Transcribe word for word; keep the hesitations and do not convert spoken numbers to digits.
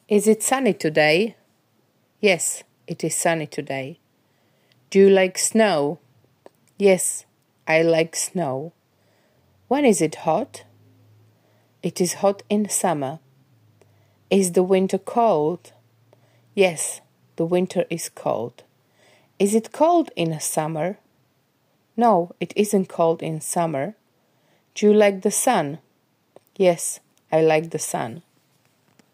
Is it sunny today? Yes, it is sunny today. Do you like snow? Yes, I like snow. When is it hot? It is hot in summer. Is the winter cold? Yes, the winter is cold. Is it cold in summer? No, it isn't cold in summer. Do you like the sun? Yes, I like the sun.